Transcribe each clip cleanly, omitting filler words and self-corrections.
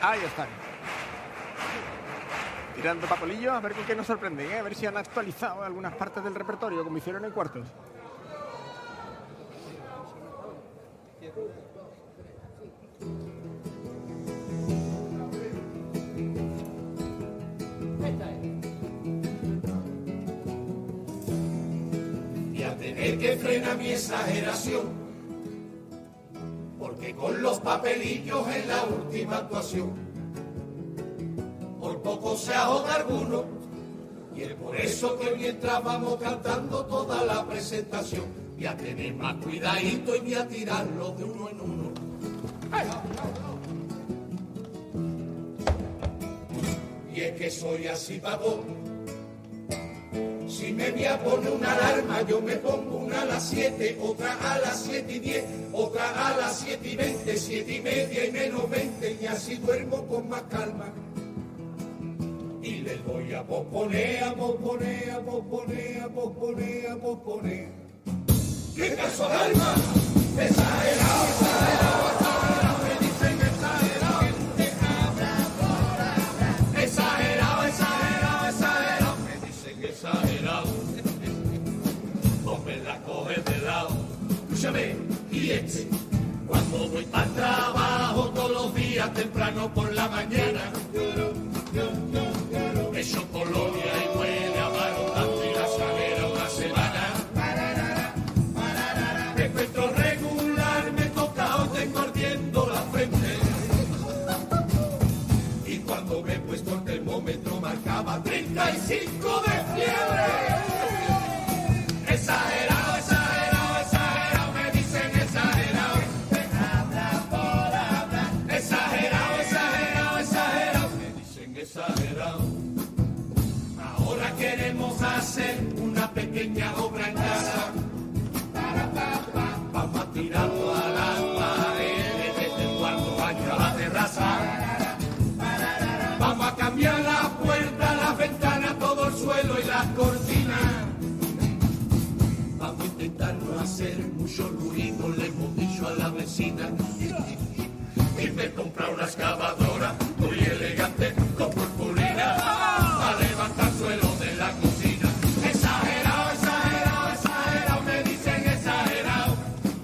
Ahí está. Tirando papelillos, a ver con qué nos sorprenden, ¿eh? A ver si han actualizado algunas partes del repertorio, como hicieron en cuartos. Y a tener que frenar mi exageración, porque con los papelillos en la última actuación por poco se ahoga alguno, y es por eso que mientras vamos cantando toda la presentación voy a tener más cuidadito y voy a tirarlo de uno en uno. ¡Ay! Y es que soy así pagón. Si me voy a poner una alarma, yo me pongo una a las 7, otra a las 7:10, otra a las 7:20, 7:30 y menos 20, y así duermo con más calma. Y les voy a posponer, a posponer, a posponer, a posponer, a posponer. ¡Qué caso de alma! Exagerado, exagerado, exagerado, me dicen exagerado. Exagerado, exagerado, exagerado, me dicen exagerado. Vos me la coges de lado. Escúchame, y cuando voy para el trabajo todos los días temprano por la mañana, echo colonia y huele a barro y la escalera una semana. Me encuentro regular, me he tocado, tengo ardiendo la frente. Y cuando me he puesto el termómetro marcaba 35 de fiebre. Exagerado, exagerado, exagerado, me dicen exagerado. Exagerado, exagerado, exagerado, me dicen exagerado. Ahora queremos hacer una pequeña obra en casa. Vamos a tirar todas las paredes desde el cuarto baño a la terraza. Vamos a cambiar la puerta, las ventanas, todo el suelo y las cortinas. Vamos a intentar no hacer mucho ruido, le hemos dicho a la vecina. Y me he comprado una excavadora muy elegante con purpurina a levantar suelo de la cocina. Exagerado, exagerado, exagerado, me dicen exagerado.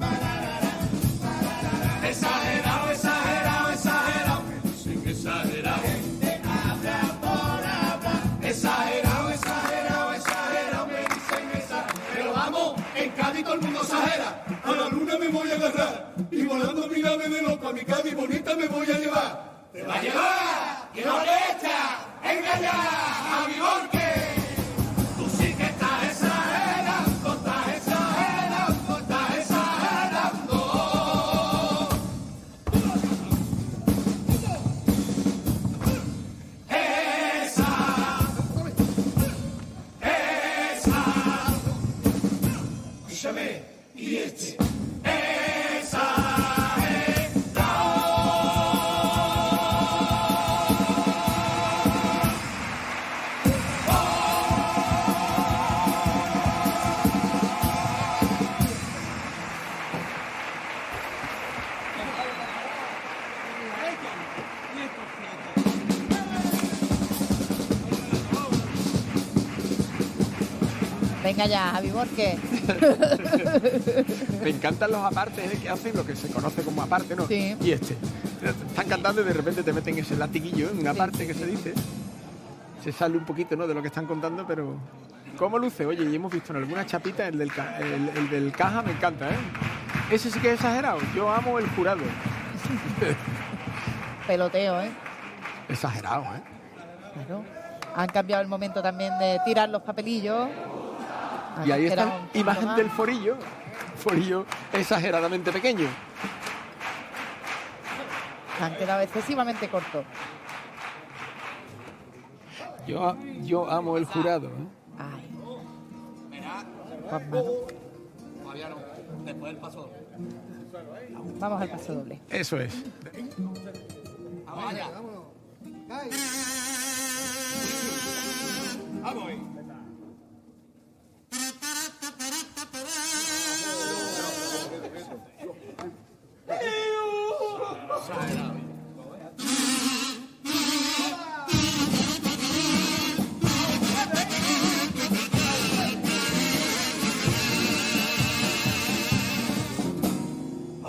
Exagerado, exagerado, exagerado, me dicen exagerado. Exagerado, exagerado, exagerado, me dicen exagerado. Pero vamos, en Cádiz todo el mundo exagera. A la luna me voy a agarrar y volando mi nave de loco a mi Cádiz bonita me voy a llevar. ¡Te va a llevar! ¡Que no le echa! ¡Venga ya! ¡A mi Borque! Tú sí que estás exagerando, estás exagerando, estás exagerando. Escúchame, y Venga ya, Javi Borque. Me encantan los apartes que hacen, lo que se conoce como aparte, ¿no? Sí. Y están cantando y de repente te meten ese latiguillo en una parte que se dice. Se sale un poquito, ¿no?, de lo que están contando, pero ¿cómo luce? Oye, y hemos visto en algunas chapitas, el del caja me encanta, ¿eh? Ese sí que es exagerado. Yo amo el jurado. Peloteo, ¿eh? Exagerado, ¿eh? Claro. Han cambiado el momento también de tirar los papelillos. Y ahí está la un imagen más. del forillo. Forillo exageradamente pequeño. Han quedado excesivamente cortos. Yo amo el jurado, ¿eh? Ay. Todavía no, después del paso. Vamos al paso doble. Eso es. Vamos allá. Vamos ahí.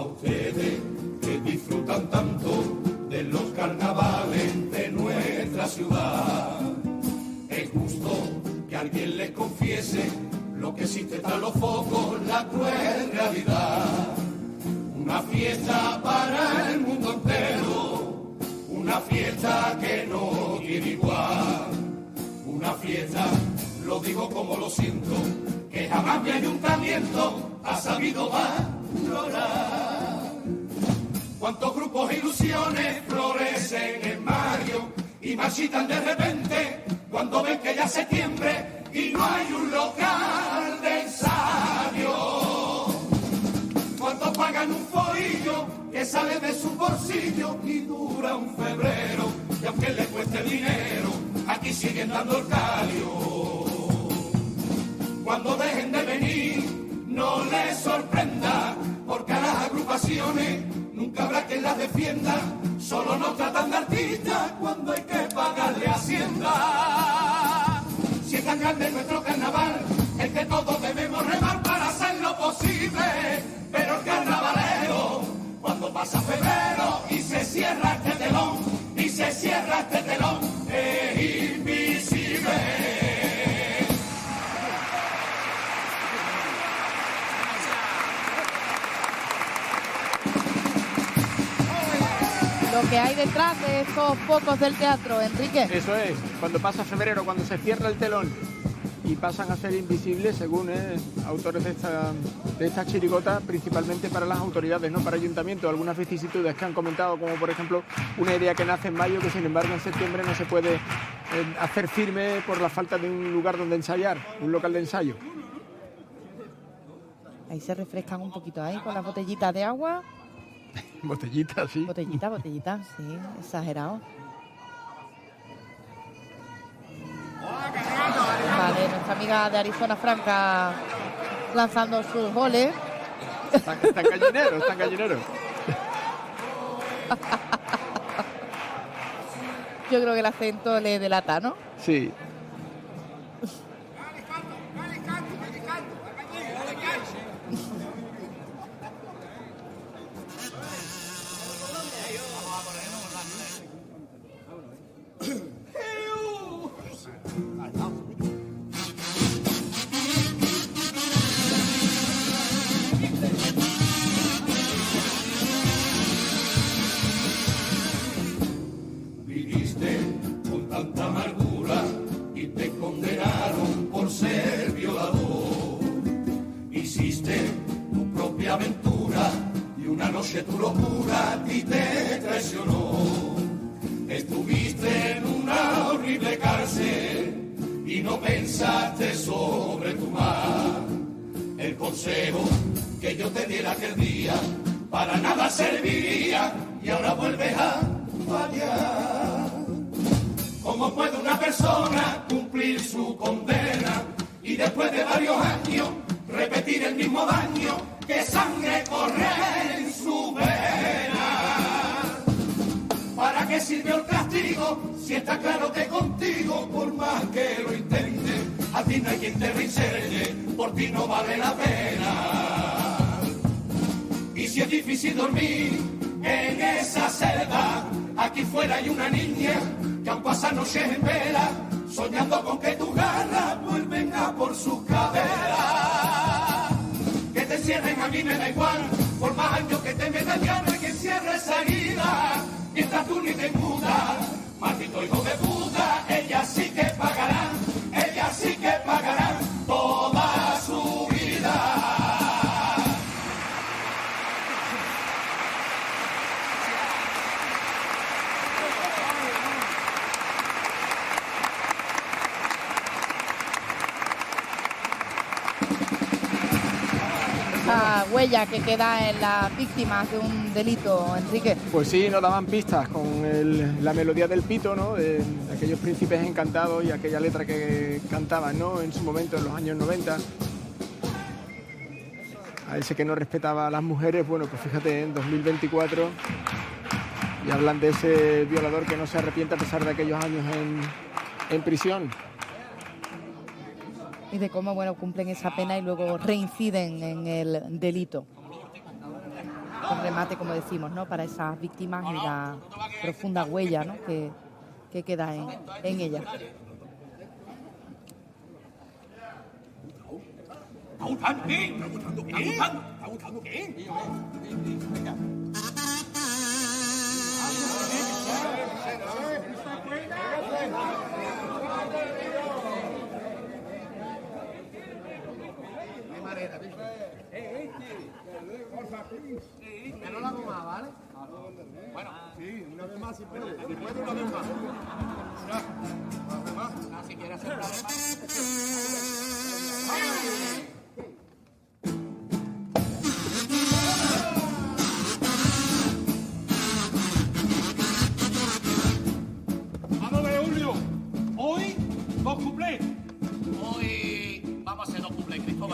ustedes que disfrutan tanto de los carnavales de nuestra ciudad. Es justo que alguien les confiese lo que existe tras los focos, la cruel realidad. Una fiesta para el mundo entero, una fiesta que no tiene igual. Una fiesta, lo digo como lo siento, que jamás mi ayuntamiento ha sabido valorar. Cuántos grupos e ilusiones florecen en mayo y marchitan de repente cuando ven que ya es septiembre y no hay un local de ensayo. Cuántos pagan un forillo que sale de su bolsillo y dura un febrero, y aunque le cueste dinero, aquí siguen dando el calio. Cuando dejen de venir, no les sorprenda, porque a las agrupaciones nunca habrá quien las defienda. Solo nos tratan de artistas cuando hay que pagarle Hacienda. Si es tan grande nuestro carnaval, es que todos debemos remar para hacer lo posible. Pero el carnavalero, cuando pasa febrero y se cierra este telón, es invisible. Lo que hay detrás de estos focos del teatro, Enrique. Eso es, cuando pasa febrero, cuando se cierra el telón y pasan a ser invisibles, según autores de esta chirigota, principalmente para las autoridades, no para ayuntamientos. Algunas vicisitudes que han comentado, como por ejemplo una idea que nace en mayo, que sin embargo en septiembre no se puede hacer firme por la falta de un lugar donde ensayar, un local de ensayo. Ahí se refrescan un poquito ahí con las botellitas de agua. Botellita, sí. Botellita, sí, exagerado. Vale, nuestra amiga de Arizona Franca lanzando sus goles. Están gallineros. Yo creo que el acento le delata, ¿no? Sí. Viviste con tanta amargura y te condenaron por ser violador. Hiciste tu propia aventura y una noche tu locura a ti te traicionó. Estuviste en una horrible cárcel y no pensaste sobre tu mal. El consejo que yo te diera aquel día para nada serviría y ahora vuelves a fallar. ¿Cómo puede una persona cumplir su condena y después de varios años repetir el mismo daño, que sangre corre en su vena? ¿Para qué sirvió el castigo si está claro que contigo, por más que lo intente, a ti no hay quien te reinserte, por ti no vale la pena? Y si es difícil dormir en esa celda, aquí fuera hay una niña que aún pasa noches en vela, soñando con que tus garras vuelven a por sus caderas. Que te cierren a mí me da igual, por más años que te metan ya no hay quien cierre esa herida, mientras tú ni te mudas, maldito hijo de puta, ella sí que pagará toda su vida. Esa huella que queda en las víctimas de un delito, Enrique. Pues sí, nos daban pistas con la melodía del pito, ¿no? De aquellos príncipes encantados y aquella letra que cantaban, ¿no? En su momento, en los años 90. A ese que no respetaba a las mujeres, bueno, pues fíjate, en 2024, y hablan de ese violador que no se arrepiente a pesar de aquellos años en prisión. Y de cómo, bueno, cumplen esa pena y luego reinciden en el delito. con remate, como decimos, ¿no? Para esas víctimas y la profunda huella, ¿no? que queda en ellas. Que no la hago más, ¿vale? Bueno, sí, una vez más si puede. Si puede, una vez más. Una vez más. Si quieres hacer una vez más. Vamos a ver, Julio. Hoy, dos cuplés. Hoy vamos a hacer dos cuplés, Cristóbal.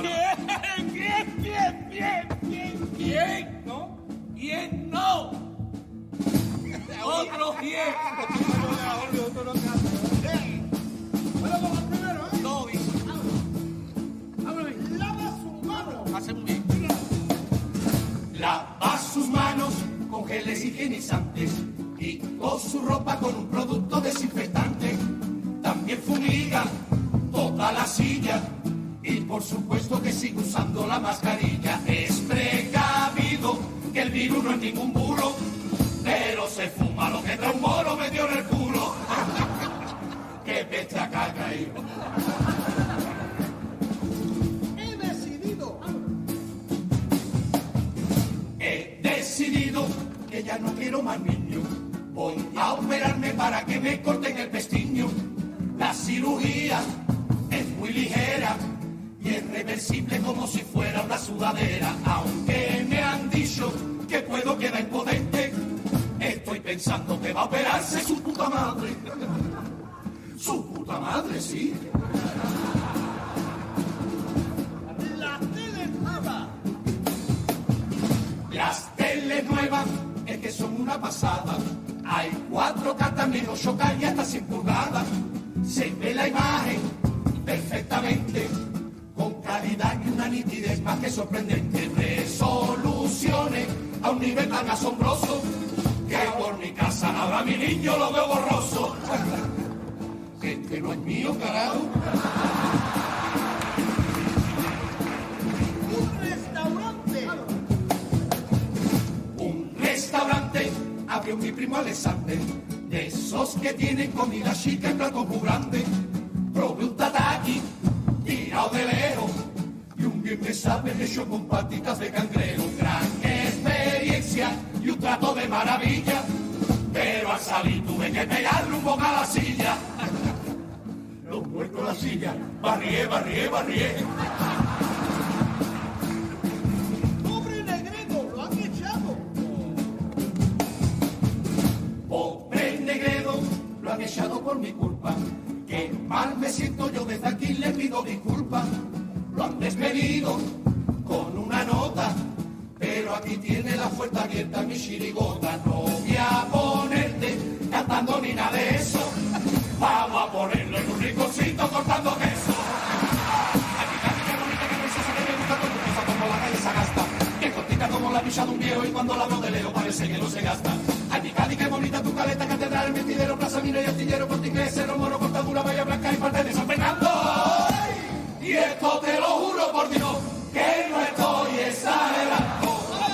¿Quién? ¿No? ¿Quién no? Otros 10. Bueno, vamos primero, ¿eh? Todo bien. Lava su mano. Hace muy bien. Lava sus manos con geles higienizantes y con su ropa con un producto desinfectante. También fumiga toda la silla y por supuesto que sigue usando la mascarilla. Es precavido que el virus no es ningún burro, pero se fuma lo que trae un moro metido en el culo. ¡Qué pechaca ha caído! He decidido que ya no quiero más niños. Voy a operarme para que me corten el pestiño. La cirugía es muy ligera y es reversible como si fuera una sudadera. Aunque me han dicho que puedo quedar impotente, estoy pensando que va a operarse su puta madre. Su puta madre, sí. La tele nueva. Las teles nuevas es que son una pasada. Hay 4K también, 8K y hasta 100 pulgadas. Se ve la imagen perfectamente, con calidad y una nitidez más que sorprendente. Resoluciones a un nivel tan asombroso que por mi casa ahora mi niño lo veo borroso. Que no es mío, carajo. Un restaurante abrió mi primo Alexander, de esos que tienen comida chica en platos muy grandes. Probé un tataki tirado de lejos y un bien me sabe hecho con patitas de cangrejo. Gran experiencia y un trato de maravilla, pero al salir tuve que pegarle un poco a la silla. Lo muerto la silla, barrié. Pobre Negredo, lo han echado. Pobre Negredo, lo han echado por mi culpa. Qué mal me siento yo, desde aquí le pido disculpas. Lo han despedido con una nota, pero aquí tiene la puerta abierta mi chirigota. No voy a ponerte cantando ni nada de eso. Vamos a ponerlo en un rinconcito cortando queso. Aquí casi qué bonita, qué preciosa, que me gusta con cosa como la calle se gasta. Qué cortita como la picha de un viejo y cuando la modeleo parece que no se gasta. Aquí Cádiz, qué bonita tu caleta, catedral, el mentidero, plaza mina y astillero, corte inglés, cerro moro, cortadura, valla blanca y parte de San Fernando. Y esto te lo juro por Dios, que no estoy exagerando.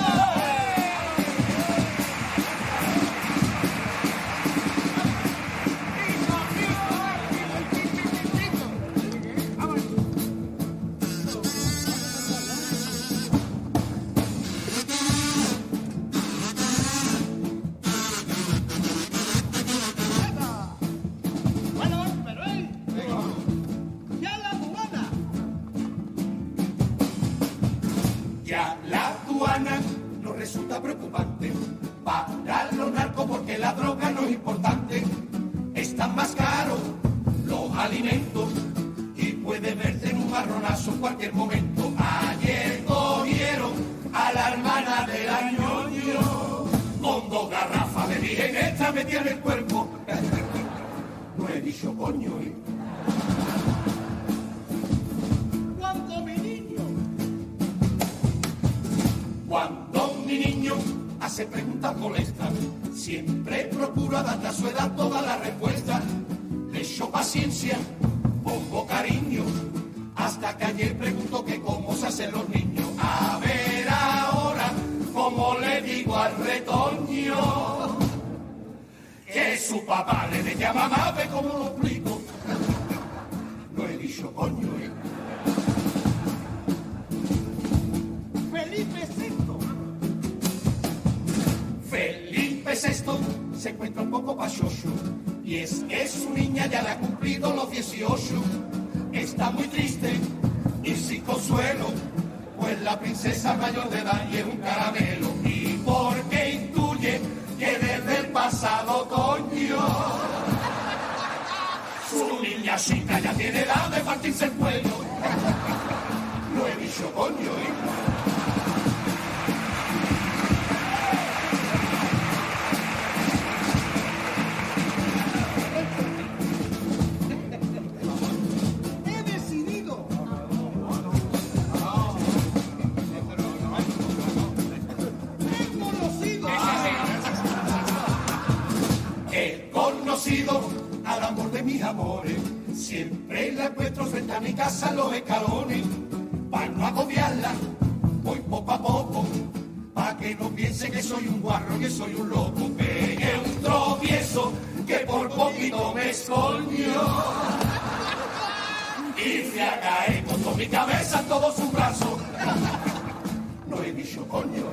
Bueno, pero ya la aduana. Ya la aduana nos resulta preocupante para los narcos porque la droga no es importante. Están más caros los alimentos y puede verte en un marronazo en cualquier momento. Ayer cogieron a la hermana del añoño con 2 garrafas de virgen extra metida en el cuerpo. No he dicho coño, ¿eh? Cuando mi niño Cuando mi niño hace preguntas molestas. Siempre procuro adaptar a su edad toda la respuesta. Le echo paciencia, pongo cariño, hasta que ayer preguntó que cómo se hacen los niños. A ver ahora, cómo le digo al retoño que su papá le decía a mamá, ve cómo lo explico. Lo he dicho, coño, Felipe VI. Felipe VI se encuentra un poco pachocho, y es que su niña ya le ha cumplido los 18. Está muy triste y sin consuelo, pues la princesa mayor de edad y es un caramelo. Y porque intuye que desde el pasado otoño su niña chica ya tiene edad de partirse el cuello. Lo he dicho, coño, He decidido. He conocido. He conocido al amor de mis amores. Siempre la encuentro frente a mi casa en los escalones. Para no agobiarla, voy poco a poco, para que no piense que soy un guarro, que soy un loco. Pegué un tropiezo que por poquito me escondió. Y fui a caer con toda mi cabeza en todos sus brazos. No he dicho coño,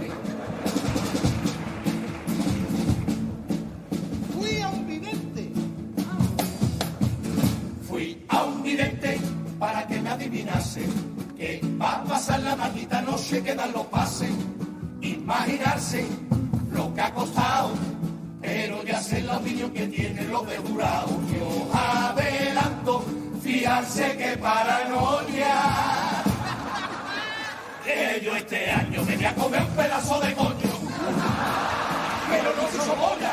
Fui a un vidente. Fui a un vidente para que me adivinase que va a pasar la maldita noche que dan los pases. Imaginarse lo que ha costado, pero ya sé la opinión que tienen los de jurado. Yo adelanto, fiarse que paranoia, que yo este año me voy a comer un pedazo de coño, pero no se sobolla,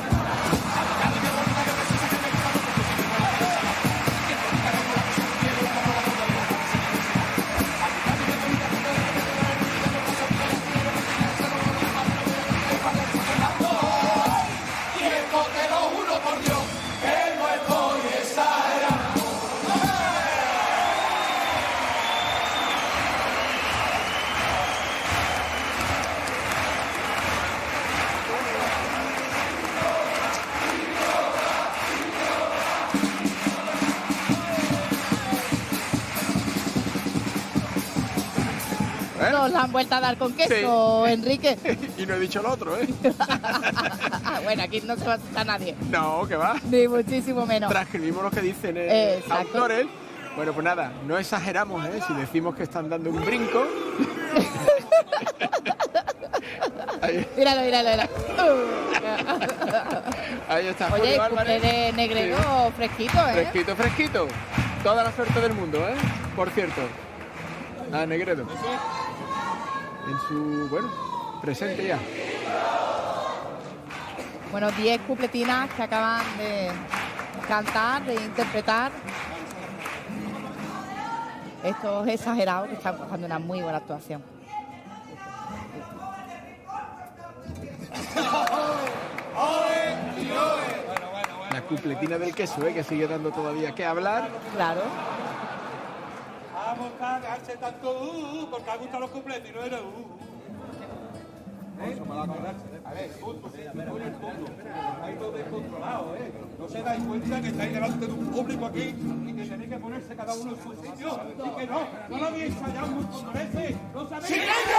Nos la han vuelto a dar con queso, Sí. Enrique. Y no he dicho lo otro, ¿eh? Bueno, aquí no se va a asustar nadie. No, que va. Ni muchísimo menos. Transcribimos lo que dicen Exacto. autores. Bueno, pues nada, no exageramos, ¿eh? Si decimos que están dando un brinco. Ahí, Míralo, míralo, míralo. ahí está. Oye, Julio el Álvarez. cumple de Negredo fresquito, ¿eh? Fresquito, fresquito. Toda la suerte del mundo, ¿eh? Por cierto. A Negredo. En su, bueno, presente ya. Bueno, 10 cupletinas que acaban de cantar, de interpretar. Estos exagerados que están haciendo una muy buena actuación. La cupletina del queso, que sigue dando todavía que hablar. Claro. Vamos a dejarse tanto porque ha gustado los completos y no era A ver, punto, si tú pones el punto, estáis todo descontrolado, No se dais cuenta que estáis delante de un público aquí y que tenéis que ponerse cada uno en su sitio y que no lo habéis ensayado mucho merece, no sabéis.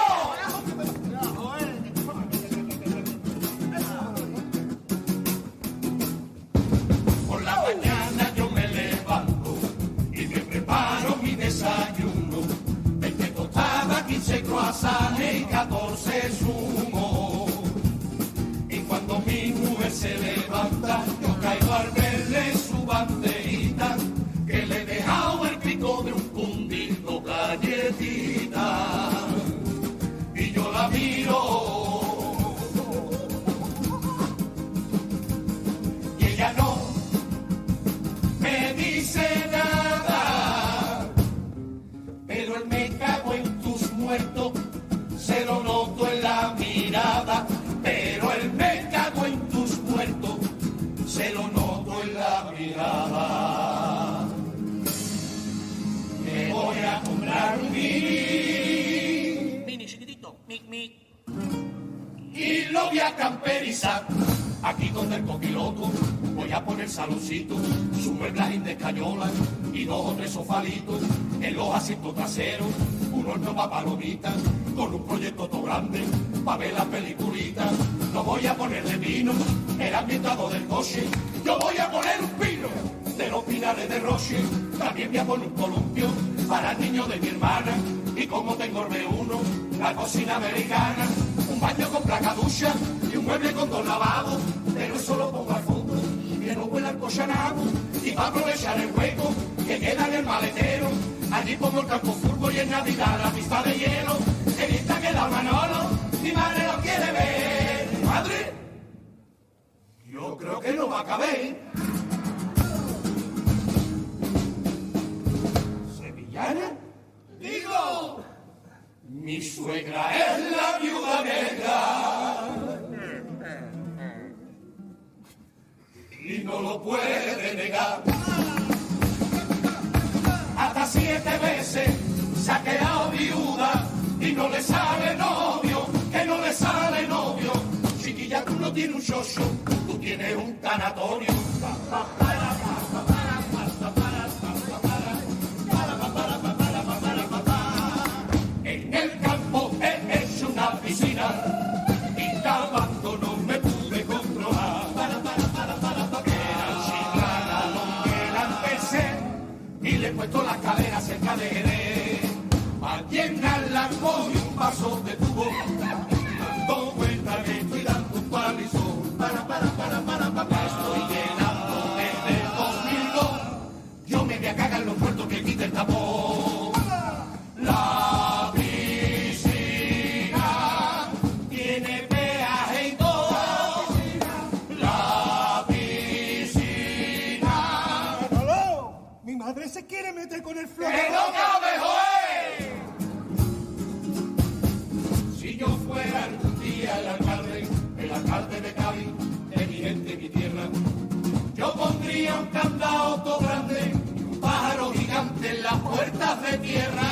Por la mañana yo me levanto y me preparo mi desayuno. 20 tostadas, 15 croissants y 14 zumos. Y cuando mi mujer se levanta, yo caigo al verle su banderita, que le he dejado el pico de un puntito galletita. Y yo la miro y lo voy a camperizar. Aquí con el copiloto voy a poner saloncito, su mueblaje de escayola y 2 o 3 sofalitos. En los asientos traseros, un horno para palomitas, con un proyecto todo grande, para ver la peliculita. No voy a ponerle vino, el ambientado del coche, yo voy a poner un pino de los pinares de Roche. También voy a poner un columpio para el niño de mi hermana. Y como tengo el B1, la cocina americana, un baño con placa ducha y un mueble con 2 lavabos. Pero eso lo pongo al fondo, que no huela el cochanabo. Y para aprovechar el hueco que queda en el maletero, allí pongo el campo fútbol y en Navidad la pista de hielo. Que vista que da Manolo, mi madre lo quiere ver. ¿Madre? Yo creo que no va a caber. ¿Sevillana? Digo, mi suegra es la viuda negra y no lo puede negar. Hasta 7 veces se ha quedado viuda y no le sale novio, que no le sale novio. Chiquilla, tú no tienes un chocho, tú tienes un tanatorio. En el campo he hecho una piscina y cavando no me pude controlar. Era chiclana donde la empecé y le he puesto la escalera cerca de Jerez. A llenarla con un vaso de tubo, dando vuelta que estoy dando un palizón. Estoy llenando desde el 2002. Yo me voy a cagar en los muertos que quite el tapón. La piscina tiene peaje y todo. La piscina. ¡Manolo! Mi madre se quiere meter con el ¡Que florero. no cabe, joder! Si yo fuera algún día el alcalde de Cádiz, de mi gente, mi tierra, yo pondría un candado todo grande y un pájaro gigante en las puertas de tierra.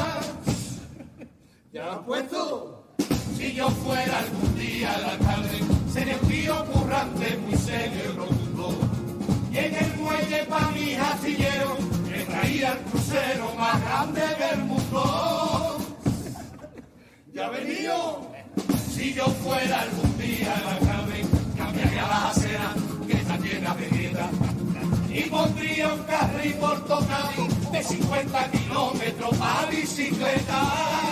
¿Ya lo han puesto? Si yo fuera algún día el alcalde, sería un tío currante, muy serio y rotundo. Y en el muelle pa' mis astilleros, me traía el crucero más grande del mundo. ¿Ya ha venido? Si yo fuera algún día el alcalde, cambiaría las aceras que están llenas de piedra y pondría un carril por Cádiz de 50 kilómetros para bicicleta.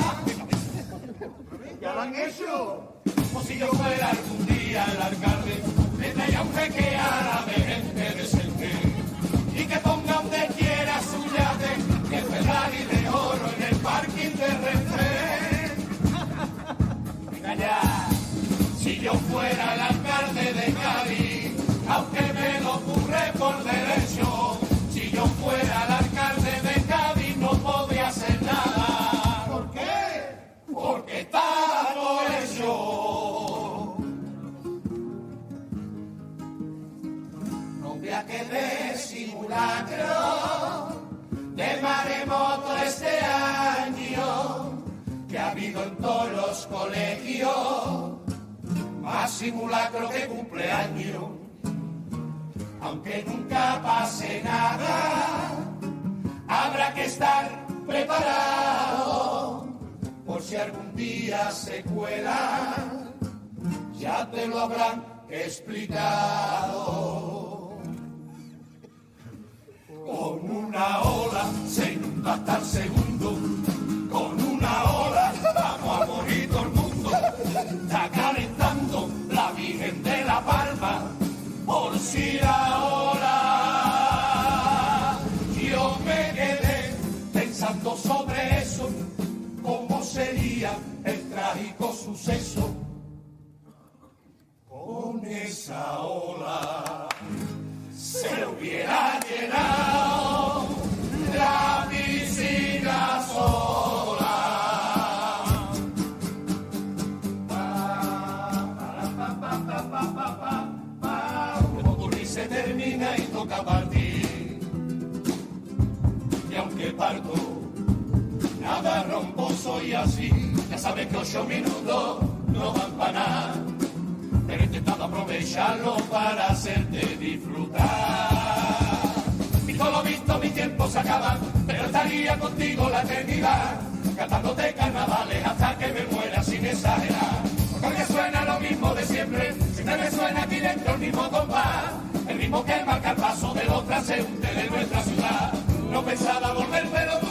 ¿Ya lo han hecho? O si yo fuera algún día el alcalde, me traía un jeque árabe, gente decente, y que ponga donde quiera su yate, que Ferrari de oro en el parking de Renfe. Venga ya. Si yo fuera el alcalde de Cádiz, aunque me lo ocurre por derecho, si yo fuera el alcalde de Cádiz no podría hacer nada. ¿Por qué? Porque está todo hecho. No voy a querer simulacro de maremoto este año, que ha habido en todos los colegios más simulacro que cumpleaños. Aunque nunca pase nada, habrá que estar preparado por si algún día se cuela, ya te lo habrán explicado. Con una ola se inunda hasta el segundo, con una ola vamos a morir todo el mundo. Está calentando la Virgen de la Palma, por si la ola. Yo me quedé pensando sobre eso, cómo sería el trágico suceso con esa ola. Se hubiera llenado la piscina sola. Y se termina y toca partir. Y aunque parto, nada rompo, soy así. Ya sabes que 8 minutos no van para nada. aprovecharlo para hacerte disfrutar. Visto lo visto, mi tiempo se acaba, pero estaría contigo la eternidad, cantándote carnavales hasta que me muera sin exagerar. Porque suena lo mismo de siempre, siempre me suena aquí dentro el mismo compás, el mismo que marca el paso de los transeúntes de nuestra ciudad. No pensaba volver, pero tú